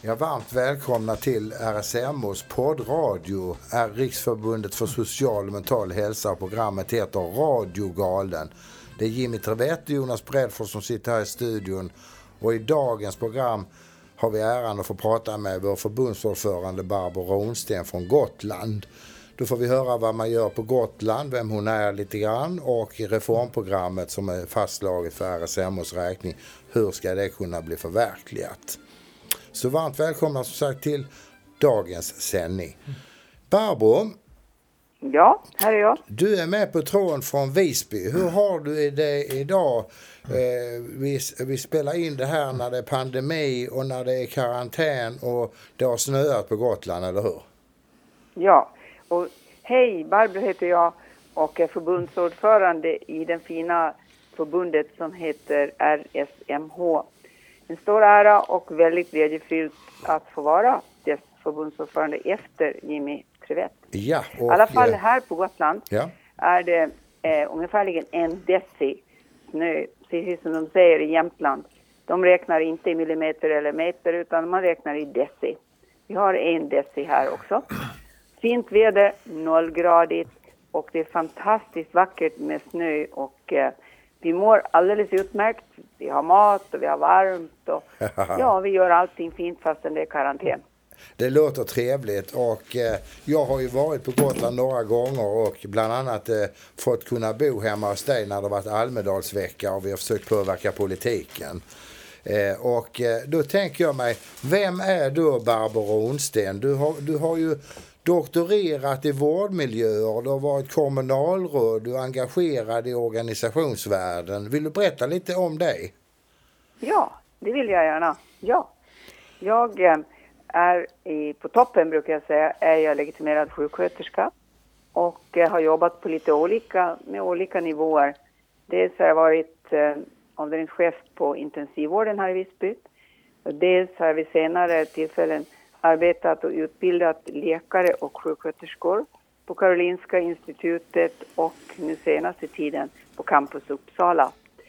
Ja, varmt välkomna till RSMOs poddradio, är Riksförbundet för social och mental hälsa. Programmet heter Radio Galen. Det är Jimmy Trevett och Jonas Bredfors som sitter här i studion. Och i dagens program har vi äran att få prata med vår förbundsordförande Barbro Ronsten från Gotland. Då får vi höra vad man gör på Gotland, vem hon är lite grann, och i reformprogrammet som är fastslaget för RSMOs räkning. Hur ska det kunna bli förverkligat? Så varmt välkomna som sagt till dagens sändning. Barbro? Ja, här är jag. Du är med på tråden från Visby. Hur har du det idag? Vi spelar in det här när det är pandemi och när det är karantän och det har snöat på Gotland, eller hur? Ja, och hej, Barbro heter jag och är förbundsordförande i den fina förbundet som heter RSMH. En stor ära och väldigt glädjefyllt att få vara dess förbundsordförande efter Jimmy Trevett. Ja, I alla fall här på Gotland är det ungefärligen 1 deci snö, precis som de säger i Jämtland. De räknar inte i millimeter eller meter utan man räknar i deci. Vi har 1 deci här också. Fint väder, 0-gradigt och det är fantastiskt vackert med snö och vi mår alldeles utmärkt. Vi har mat och vi har varmt och ja, vi gör allting fint fastän det är karantän. Det låter trevligt och jag har ju varit på Gotland några gånger och bland annat fått kunna bo hemma hos dig när det varit Almedalsvecka och vi har försökt påverka politiken. Och då tänker jag mig, vem är då Barbro Ronsten? Du har ju doktorerat i vårdmiljöer, du har varit kommunalråd, du är engagerad i organisationsvärlden. Vill du berätta lite om dig? Ja, det vill jag gärna. Ja, jag är på toppen brukar jag säga, är jag legitimerad sjuksköterska och har jobbat på med olika nivåer. Dels har jag varit avdelningschef på intensivvården här i Visby. Och dels har vi senare tillfällen arbetat och utbildat läkare och sjuksköterskor på Karolinska institutet och nu senaste tiden på Campus Uppsala.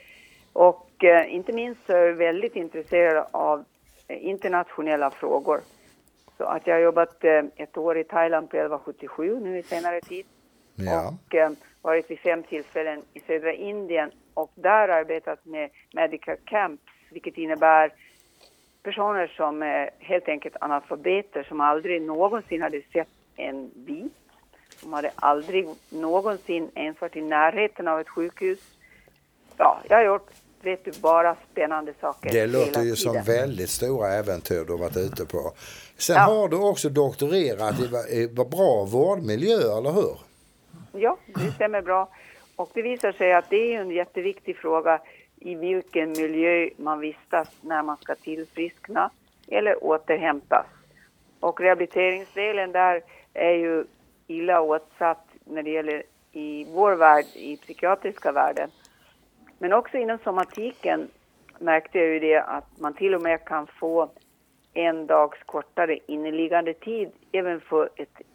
Och inte minst så är jag väldigt intresserad av internationella frågor. Så att jag har jobbat 1 år i Thailand på 1177 nu i senare tid. Ja. Och varit vid 5 tillfällen i södra Indien och där arbetat med medical camps, vilket innebär personer som är helt enkelt analfabeter som aldrig någonsin hade sett en bit. De hade aldrig någonsin ens varit i närheten av ett sjukhus. Ja, jag har gjort, vet du, bara spännande saker. Det låter ju som väldigt stora äventyr du har varit ute på. Sen har du också doktorerat i bra vårdmiljö, eller hur? Ja, det stämmer bra. Och det visar sig att det är en jätteviktig fråga i vilken miljö man vistas när man ska tillfriskna eller återhämtas. Och rehabiliteringsdelen där är ju illa åtsatt när det gäller i vår värld, i psykiatriska världen. Men också inom somatiken märkte jag ju det att man till och med kan få 1 dags kortare inneliggande tid även för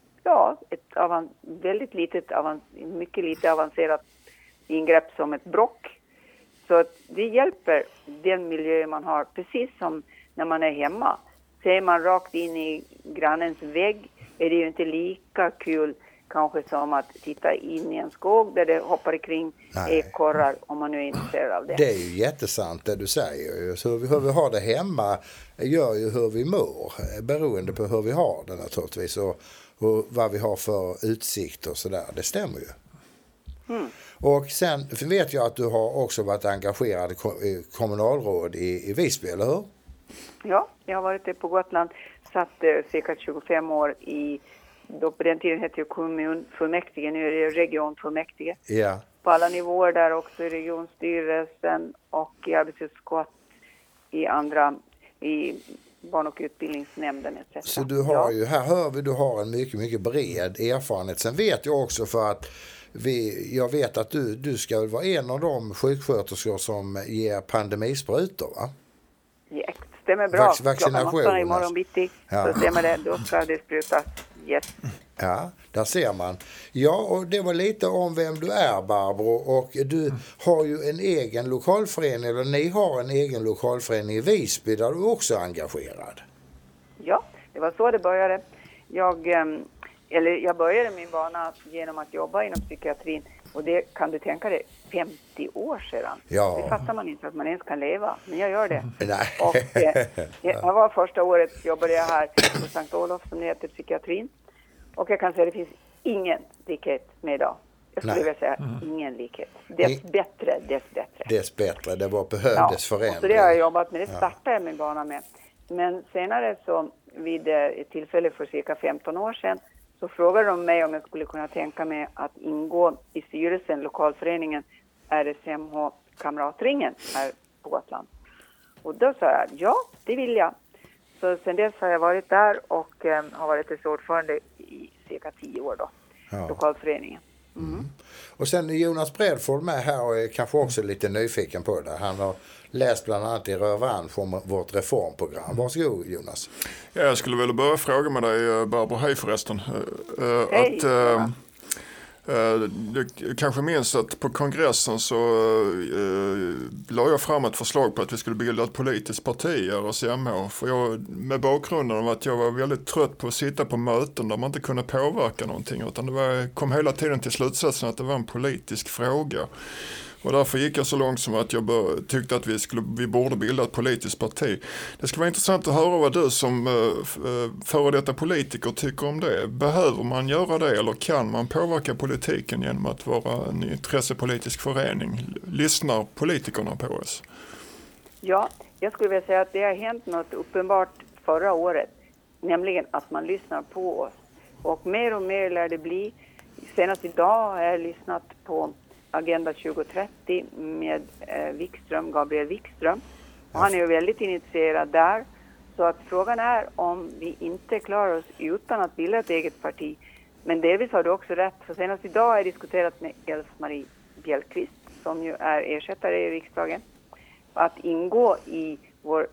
mycket lite avancerat ingrepp som ett brock. Så att det hjälper den miljö man har, precis som när man är hemma. Ser man rakt in i grannens vägg är det ju inte lika kul kanske som att titta in i en skog där det hoppar kring ekorrar om man nu är intresserad av det. Det är ju jättesant det du säger. Så hur vi har det hemma gör ju hur vi mår, beroende på hur vi har det naturligtvis och vad vi har för utsikt och sådär. Det stämmer ju. Och sen vet jag att du har också varit engagerad i kommunalråd i Visby, eller hur? Ja, jag har varit det på Gotland. Satt cirka 25 år då på den tiden hette det kommunfullmäktige, nu är det regionfullmäktige. Ja. På alla nivåer där också, i regionstyrelsen och i arbetsutskott, i barn- och utbildningsnämnden etc. Så du har ju, här hör vi, du har en mycket, mycket bred erfarenhet. Sen vet jag också för att jag vet att du ska vara en av de sjuksköterskor som ger pandemisprutor, va? Ja, stämmer bra. Vaccination. Imorgon bitti, så stämmer det. Då ska det sprutas. Yes. Ja, där ser man. Ja, och det var lite om vem du är, Barbro. Och du har ju en egen lokalförening, eller ni har en egen lokalförening i Visby där du också är engagerad. Det var så det började. Jag började min bana genom att jobba inom psykiatrin. Och det kan du tänka dig, 50 år sedan. Ja. Det fattar man inte att man ens kan leva. Men jag gör det. Nej. Och jag var första året jobbade jag här på Sankt Olof som det heter psykiatrin. Och jag kan säga att det finns ingen likhet med idag. Jag skulle vilja säga ingen likhet. Dess bättre. Dess bättre, det var behövdes förändring. Och så det har jag jobbat med, det startade jag min bana med. Men senare så vid ett tillfälle för cirka 15 år sedan så frågade de mig om jag skulle kunna tänka mig att ingå i styrelsen, lokalföreningen RSMH Kamratringen här på Gotland. Och då sa jag, ja det vill jag. Så sen dess har jag varit där och har varit dess ordförande i cirka 10 år då, lokalföreningen. Och sen är Jonas Bredford med här och är kanske också lite nyfiken på det. Han har läst bland annat i Rövarn från vårt reformprogram. Varsågod Jonas. Ja, jag skulle väl börja fråga med dig, Barbro, hej förresten. Hej. Du kanske minns att på kongressen så la jag fram ett förslag på att vi skulle bilda ett politiskt parti, RSMH. För med bakgrunden av att jag var väldigt trött på att sitta på möten där man inte kunde påverka någonting. Utan kom hela tiden till slutsatsen att det var en politisk fråga. Och därför gick jag så långt som att jag tyckte att vi borde bilda ett politiskt parti. Det skulle vara intressant att höra vad du som före detta politiker tycker om det. Behöver man göra det eller kan man påverka politiken genom att vara en intressepolitisk förening? Lyssnar politikerna på oss? Ja, jag skulle vilja säga att det har hänt något uppenbart förra året. Nämligen att man lyssnar på oss. Och mer lär det bli. Senast idag har jag lyssnat på Agenda 2030 med Gabriel Wikström. Och han är ju väldigt initierad där. Så att frågan är om vi inte klarar oss utan att bilda ett eget parti. Men delvis har du också rätt. För senast idag har jag diskuterat med Else-Marie Bjellqvist som ju är ersättare i riksdagen. Att ingå i vårt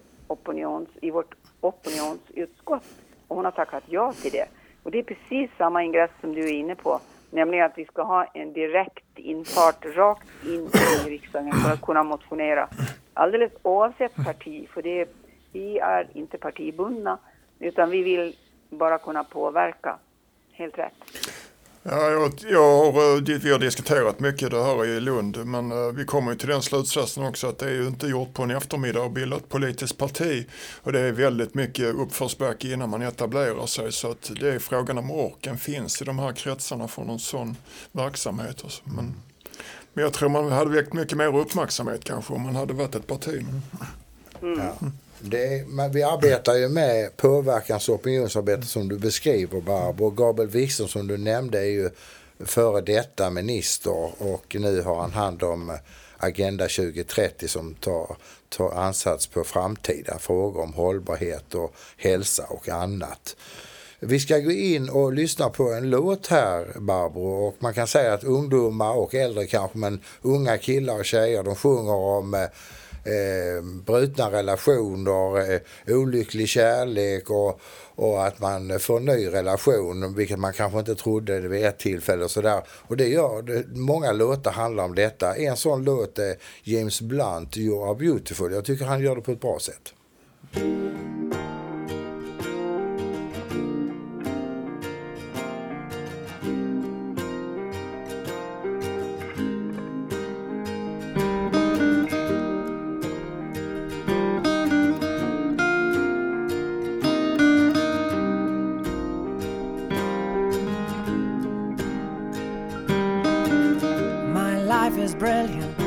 opinionsutskott. Och hon har tackat ja till det. Och det är precis samma ingress som du är inne på. Nämligen att vi ska ha en direkt infart rakt in i riksdagen för att kunna motionera. Alldeles oavsett parti, för vi är inte partibundna utan vi vill bara kunna påverka. Helt rätt. Ja, vi har diskuterat mycket det här i Lund, men vi kommer ju till den slutsatsen också att det är ju inte gjort på en eftermiddag att bilda ett politiskt parti och det är väldigt mycket uppförsbacke innan man etablerar sig, så att det är frågan om orken finns i de här kretsarna för någon sån verksamhet. Men jag tror man hade väckt mycket mer uppmärksamhet kanske om man hade varit ett parti. Ja. Men vi arbetar ju med påverkans- och opinionsarbete som du beskriver, Barbro. Gabriel Wikström som du nämnde är ju före detta minister och nu har han hand om Agenda 2030 som tar ansats på framtida frågor om hållbarhet och hälsa och annat. Vi ska gå in och lyssna på en låt här, Barbro, och man kan säga att ungdomar och äldre kanske, men unga killar och tjejer, de sjunger om brutna relationer, olycklig kärlek och att man får en ny relation, vilket man kanske inte trodde vid ett tillfälle och sådär. Och många låtar handlar om detta. En sån låt är James Blunt, You Are Beautiful. Jag tycker han gör det på ett bra sätt. Brilliant.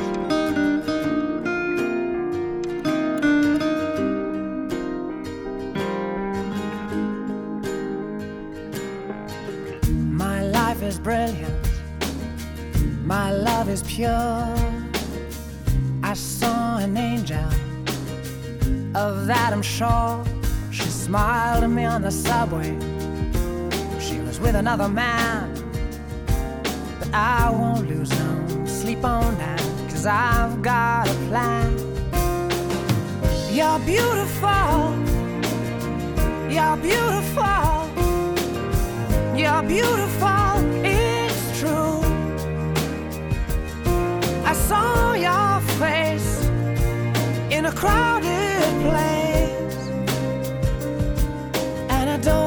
My life is brilliant. My love is pure. I saw an angel, of that I'm sure. She smiled at me on the subway. She was with another man, but I won't lose no sleep on that, 'cause I've got a plan. You're beautiful. You're beautiful. You're beautiful. It's true. I saw your face in a crowded place, and I don't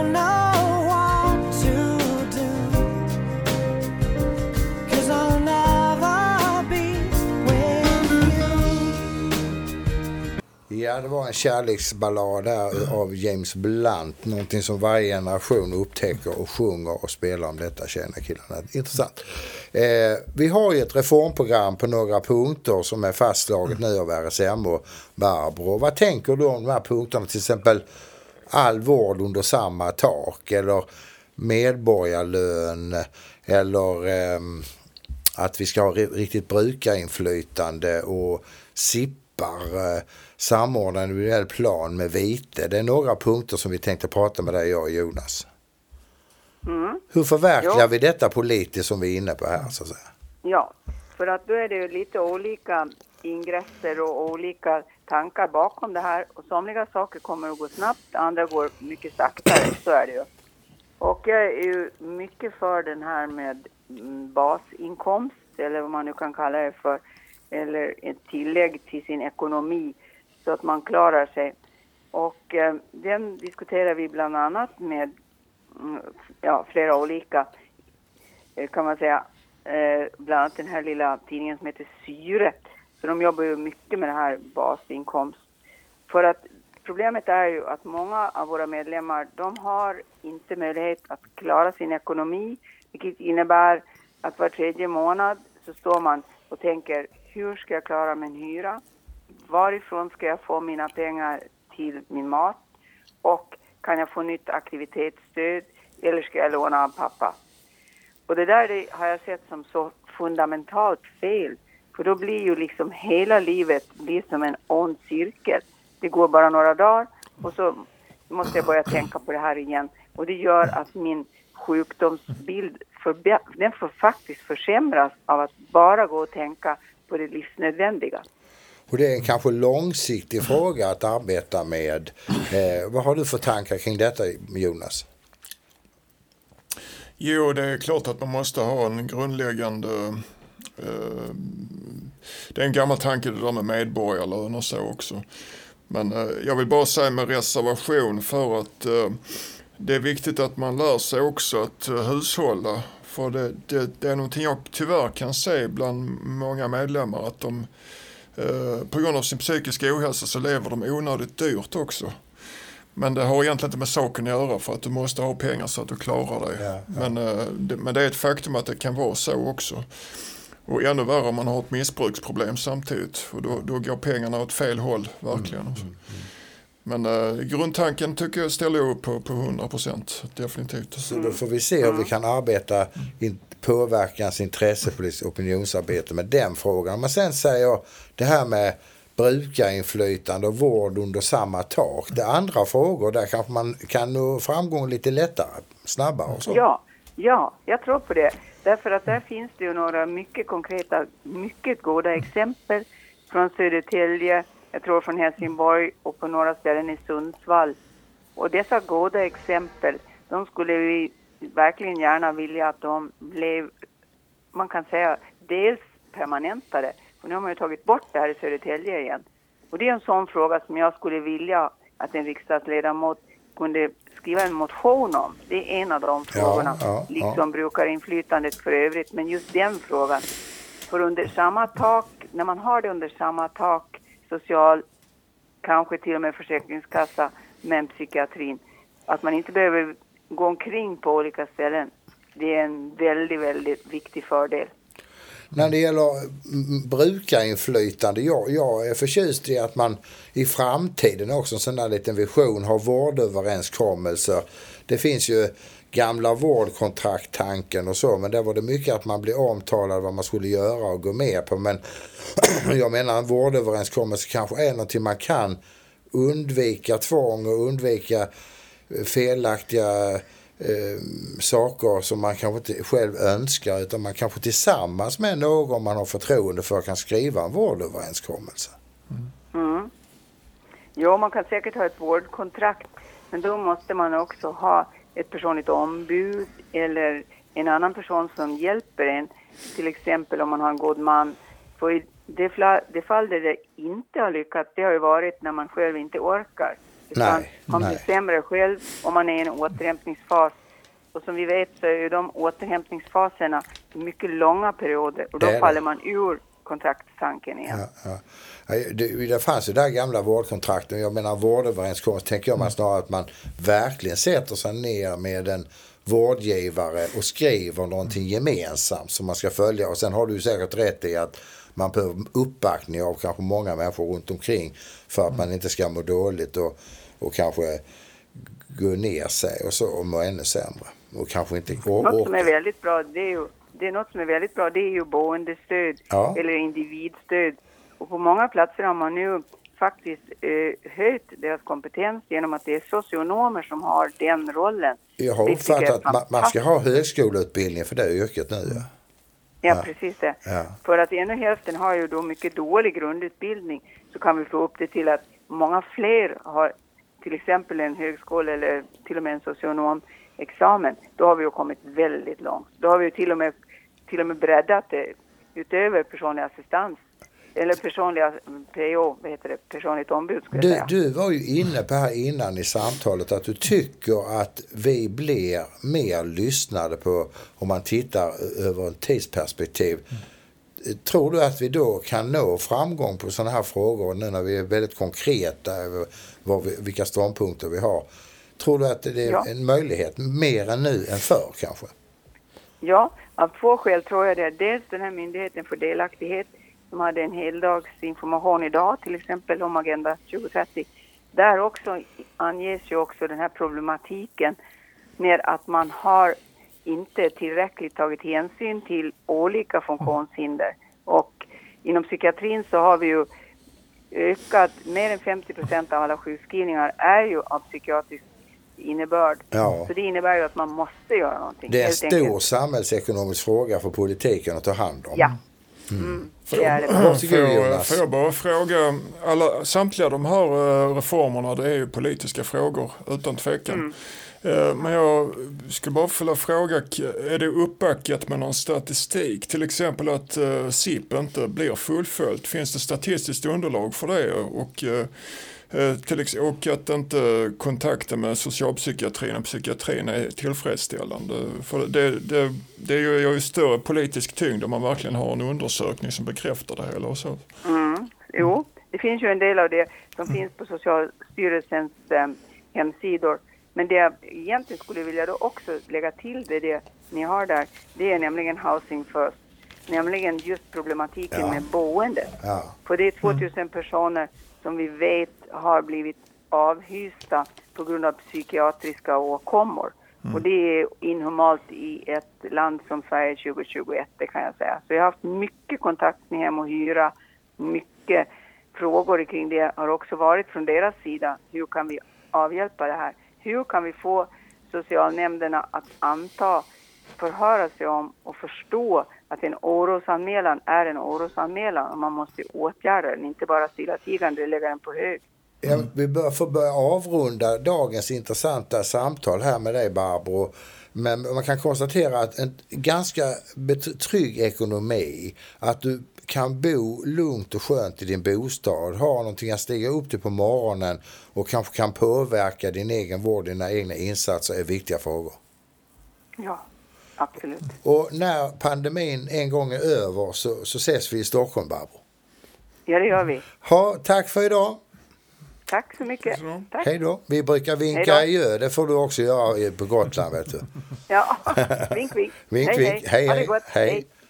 Ja, det var en kärleksballad där av James Blunt. Någonting som varje generation upptäcker och sjunger och spelar om detta, tjena killarna. Intressant. Vi har ju ett reformprogram på några punkter som är fastslaget nu av RSM och Barbro. Vad tänker du om de här punkterna? Till exempel all vård under samma tak eller medborgarlön eller att vi ska ha riktigt brukarinflytande och samordna en individuell plan med vite. Det är några punkter som vi tänkte prata med dig och Jonas. Hur förverkligar vi detta politiskt som vi är inne på här så att säga? Ja, för att då är det ju lite olika ingresser och olika tankar bakom det här. Och somliga saker kommer att gå snabbt, andra går mycket saktare, så är det ju. Och jag är ju mycket för den här med basinkomst, eller vad man nu kan kalla det för, eller ett tillägg till sin ekonomi så att man klarar sig. Och den diskuterar vi bland annat med flera olika, kan man säga, bland annat den här lilla tidningen som heter Syre. Så de jobbar ju mycket med det här basinkomst. För att problemet är ju att många av våra medlemmar, de har inte möjlighet att klara sin ekonomi, vilket innebär att var tredje månad så står man och tänker, hur ska jag klara min hyra? Varifrån ska jag få mina pengar till min mat? Och kan jag få nytt aktivitetsstöd? Eller ska jag låna av pappa? Och det där har jag sett som så fundamentalt fel. För då blir ju liksom hela livet blir som en ond cirkel. Det går bara några dagar och så måste jag börja tänka på det här igen. Och det gör att min sjukdomsbild den får faktiskt försämras av att bara gå och tänka på det livsnödvändiga. Och det är en kanske långsiktig fråga att arbeta med. Vad har du för tankar kring detta, Jonas? Jo, det är klart att man måste ha en grundläggande... det är en gammal tanke det där med medborgarlön och så också. Men jag vill bara säga med reservation för att det är viktigt att man lär sig också att hushålla. För det är någonting jag tyvärr kan se bland många medlemmar att de på grund av sin psykiska ohälsa så lever de onödigt dyrt också. Men det har egentligen inte med saken att göra för att du måste ha pengar så att du klarar dig. Ja. Men det är ett faktum att det kan vara så också. Och ännu värre om man har ett missbruksproblem samtidigt. Och då går pengarna åt fel håll, verkligen. Men grundtanken tycker jag ställer upp på 100%, definitivt. Så då får vi se hur vi kan arbeta påverkans intressepolitiskt opinionsarbete med den frågan. Men sen säger jag det här med brukarinflytande och vård under samma tak. Det är andra frågor, där kanske man kan nå framgång lite lättare, snabbare och så. Ja, jag tror på det. Därför att där finns det ju några mycket konkreta, mycket goda exempel från Södertälje, jag tror från Helsingborg och på några ställen i Sundsvall. Och dessa goda exempel, de skulle vi verkligen gärna vilja att de blev, man kan säga, dels permanentade. Och nu har man ju tagit bort det här i Södertälje igen. Och det är en sån fråga som jag skulle vilja att en riksdagsledamot kunde skriva en motion om. Det är en av de frågorna, liksom brukarinflytandet för övrigt. Men just den frågan, för under samma tak, när man har det under samma tak, social, kanske till och med försäkringskassa, men psykiatrin, att man inte behöver gå omkring på olika ställen, det är en väldigt, väldigt viktig fördel. När det gäller brukarinflytande, jag är förtjust i att man i framtiden också en sån där liten vision har vårdöverenskommelser. Det finns ju gamla vårdkontrakttanken och så, men där var det mycket att man blev omtalad vad man skulle göra och gå med på. Men jag menar en vårdöverenskommelse kanske är någonting man kan undvika tvång och undvika felaktiga saker som man kanske inte själv önskar, utan man kanske tillsammans med någon man har förtroende för kan skriva en vårdöverenskommelse. Ja, man kan säkert ha ett vårdkontrakt, men då måste man också ha ett personligt ombud eller en annan person som hjälper en, till exempel om man har en god man. För i det fall där det inte har lyckats, det har ju varit när man själv inte orkar. Man blir sämre själv om man är i en återhämtningsfas. Och som vi vet så är ju de återhämtningsfaserna mycket långa perioder. Och då faller man ur kontraktstanken igen. Det fanns ju där gamla vårdkontrakten. Jag menar vårdöverenskommelse tänker jag snarare att man verkligen sätter sig ner med en vårdgivare och skriver någonting gemensamt som man ska följa. Och sen har du säkert rätt i att man behöver uppbackning av kanske många människor runt omkring för att man inte ska må dåligt och kanske gå ner sig och så och må ännu sämre. Och kanske inte något som är väldigt bra, det är ju boendestöd eller individstöd. Och på många platser har man nu faktiskt höjt deras kompetens genom att det är socionomer som har den rollen. Jag har uppfattat att man ska ha högskoleutbildning för det yrket nu. Ja, precis det. Ja. För att ena hälften har ju då mycket dålig grundutbildning, så kan vi få upp det till att många fler har till exempel en högskola eller till och med en socionomexamen. Då har vi ju kommit väldigt långt. Då har vi ju till och med breddat det utöver personlig assistans. Eller personligt ombud skulle jag säga. Du var ju inne på här innan i samtalet att du tycker att vi blir mer lyssnade på om man tittar över ett tidsperspektiv. Tror du att vi då kan nå framgång på sådana här frågor nu när vi är väldigt konkreta över vilka ståndpunkter vi har? Tror du att det är en möjlighet mer än nu än förr kanske? Ja, av två skäl tror jag det. Dels den här myndigheten för delaktighet som hade en heldagsinformation idag, till exempel om Agenda 2030. Där också anges ju också den här problematiken med att man har inte tillräckligt tagit hänsyn till olika funktionshinder. Och inom psykiatrin så har vi ju ökat, mer än 50% av alla sjukskrivningar är ju av psykiatrisk innebörd. Ja. Så det innebär ju att man måste göra någonting. Det är en stor samhällsekonomisk fråga för politiken att ta hand om. Ja. Får jag bara fråga, samtliga de här reformerna, det är ju politiska frågor utan tvekan. Men jag skulle bara vilja fråga, är det uppbackat med någon statistik? Till exempel att SIP inte blir fullföljt. Finns det statistiskt underlag för det? Och att inte kontakten med socialpsykiatrin och psykiatrin är tillfredsställande. För det är ju större politisk tyngd om man verkligen har en undersökning som bekräftar det eller så. Jo, det finns ju en del av det som finns på Socialstyrelsens hemsidor. Men det jag egentligen skulle vilja då också lägga till det ni har där, det är nämligen Housing First. Nämligen just problematiken med boendet. Ja. För det är 2000 personer som vi vet har blivit avhysta på grund av psykiatriska åkommor. Och det är inhumant i ett land som Sverige 2021, det kan jag säga. Så jag har haft mycket kontakt med Hem och Hyra, mycket frågor kring det har också varit från deras sida. Hur kan vi avhjälpa det här? Hur kan vi få socialnämnderna att förhöra sig om och förstå att en orosanmälan är en orosanmälan och man måste åtgärda den, inte bara stillatigande lägga den på hög. Ja, vi får börja avrunda dagens intressanta samtal här med dig, Barbro. Men man kan konstatera att en ganska trygg ekonomi, att du kan bo lugnt och skönt i din bostad, ha någonting att stiga upp till på morgonen och kanske kan påverka din egen vård, dina egna insatser är viktiga frågor. Ja, absolut. Och när pandemin en gång är över så ses vi i Stockholm, Barbro. Ja, det gör vi. Tack för idag. Tack så mycket. Tack. Hej då. Vi brukar vinka i det får du också göra på Gotland, vet du. Ja, vink, vink. Vink, vink. Hej, hej. Hej.